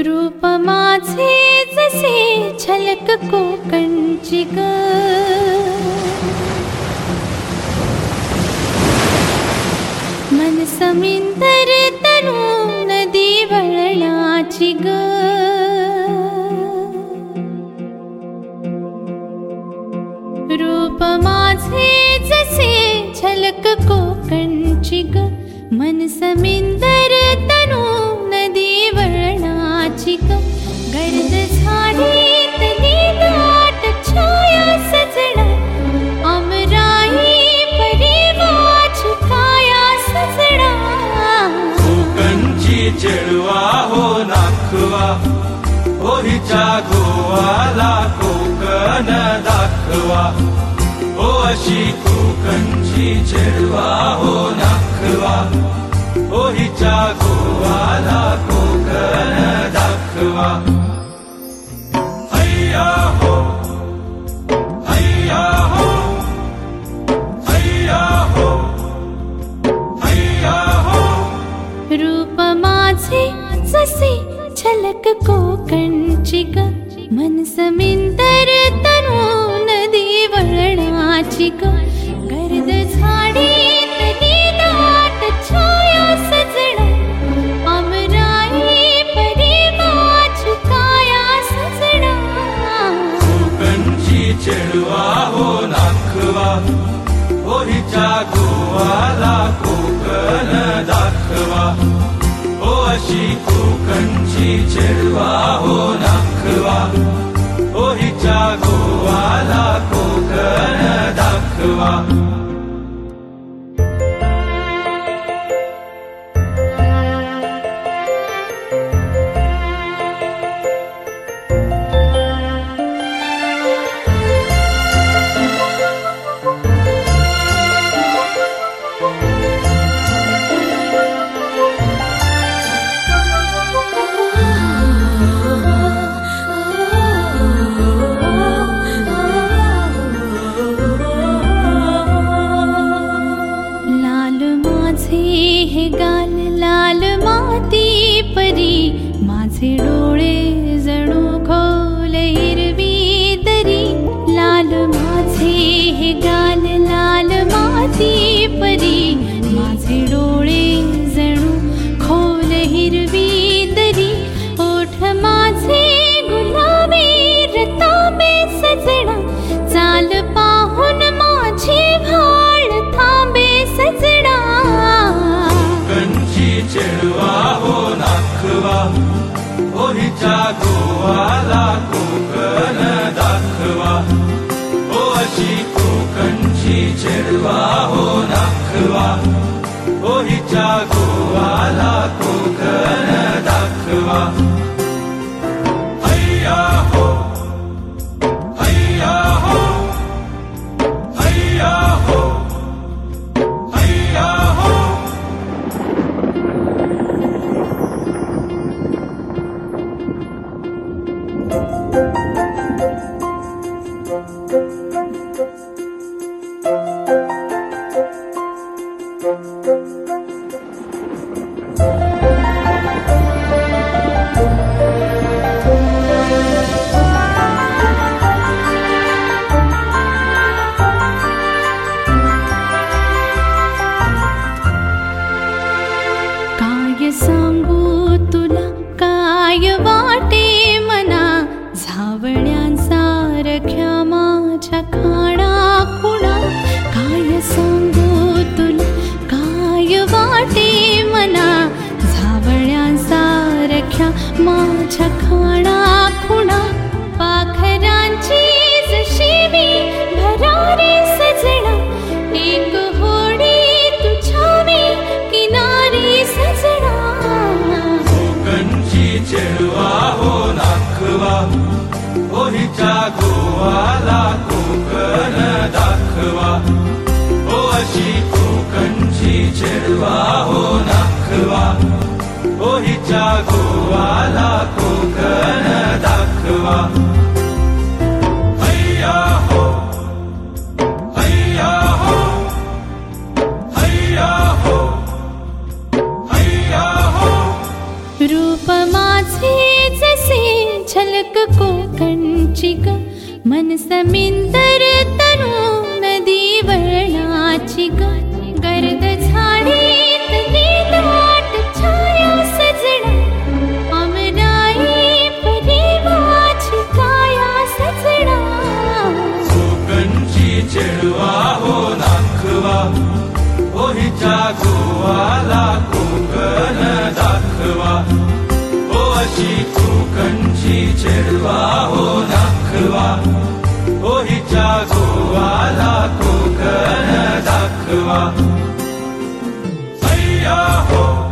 रूप माझे जसे झलक कोकणची ग, मन समिंदर तनू नदी वळणाची ग. रूप माझे जसे झलक कोकणची ग, मन समिंदर तनू नदी वळणाची ग. गर्द झाडीतली दाट छाया सजना, अमराई परी माझी काया सजना. कोकणची चेडवा हो नाखवा, हो हिच्या गोवाला कोकण दाखवा. हो अशी कोकणची चेडवा हो नाखवा, हो हिच्या गोवाला कोकण दाखवा. हैया हो, हैया हो, हैया हो, हैया हो. रूप माझे जसे झलक कोकणची ग, मन समिंदर तनू नदी वळणाची ग. गर्द झाडीतली दाट छाया सजना, अमराई परी माझी काया सजना. कोकणची चेडवा हो नाखवा, हो हिच्या गोवाला कोकण दाखवा. हो अशी कोकणची चेडवा हो नाखवा, हो हिच्या गोवाला कोकण दाखवा. हे गाल लाल माती परी, माझे डोळे जणू खोल हिरवी दरी. लाल माझे हे गाल लाल माती परी, माझे डोळे जणू खोल हिरवी दरी. ओठ माझे गुलाबी रतांबे सजना, चाल पाहून माझी भाळ थांबे सजना. चेडवा हो नाखवा, हो हिच्या गोवाला कोकण दाखवा. हो अशी कोकणची चेडवा हो नाखवा, हो हिच्या गोवाला कोकण दाखवा. हैया हो, हैया हो, हैया हो, हैया हो. काय सांगू तुला काय वाटे मना, झावळ्यांसारख्या माझ्या खाणा खुणा. काय सांगू तुला काय वाटे मना, झावळ्यांसारख्या माझ्या खाणा खुणा. पाखरांची जशी मी भरारी सजना, एक होडी तुझ्या मी किनारी सजना. कोकणची चेडवा हो नाखवा, हो हिच्या गोवाला कोकण दाखवा. हो अशी कोकणची चेडवा हो नाखवा, हो हिच्या गोवाला कोकण दाखवा. हैया हो, हैया हो, हैया हो, हैया हो. रूप माझे झलक कोकणची ग, मन समिंदर तनु नदी वर्णाची ग, गर्द झाडीतली दाट छाया सजना, अमराई परी माझी काया सजना. कोकणची चेडवा हो नाखवा, ओ हिच्या गोवाला कोकण दाखवा. ओ अशी कोकणची चेडवा हो नाखवा, ओ हिच्या गोवाला कोकण दाखवा. अय्या हो